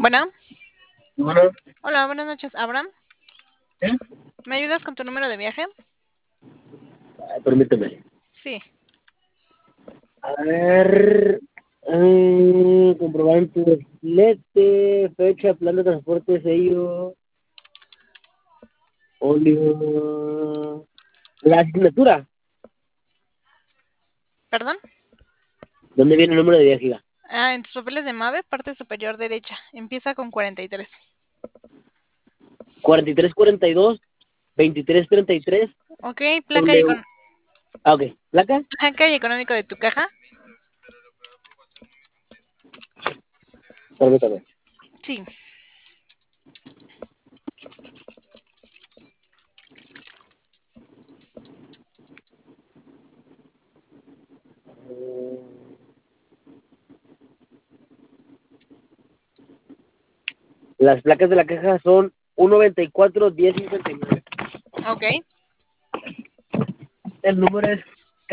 Bueno, Bueno, hola, buenas noches, Abraham. ¿eh? ¿Me ayudas con tu número de viaje? Permíteme. Sí. A ver, comprobante de flete, fecha, plan de transporte, sello, óleo, la asignatura. ¿Perdón? ¿Dónde viene el número de viaje? En tus papeles de MAVE, parte superior derecha. Empieza con 43. 4342, 2333, Ok, W. Ah, ok. ¿Placa? placa y económico de tu caja. Permítame. Sí. Las placas de la caja son 194 1059. Ok. El número es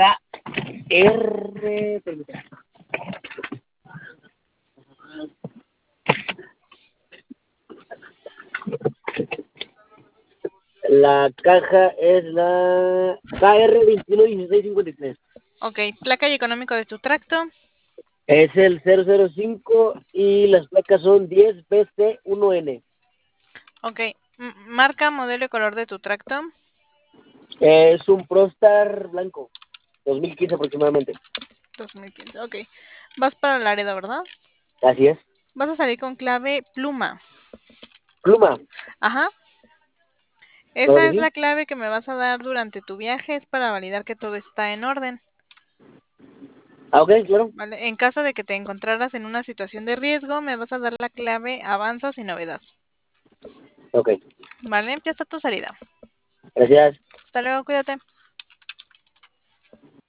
KR. Permítame. La caja es la KR 211653. Ok, placa y económico de tu tracto. Es el 005 y las placas son 10BC1N. Ok, marca, modelo y color de tu tracto. Es un Prostar blanco, 2015 aproximadamente. 2015. Ok. Vas para Laredo, ¿verdad? Así es. Vas a salir con clave pluma. Pluma, Ajá. claro Esa que es la sí. clave que me vas a dar durante tu viaje. Es para validar que todo está en orden. Ah, ok, claro. Vale, en caso de que te encontraras en una situación de riesgo, me vas a dar la clave avanza sin novedad. Ok, Vale, ya está tu salida. gracias. Hasta luego, cuídate.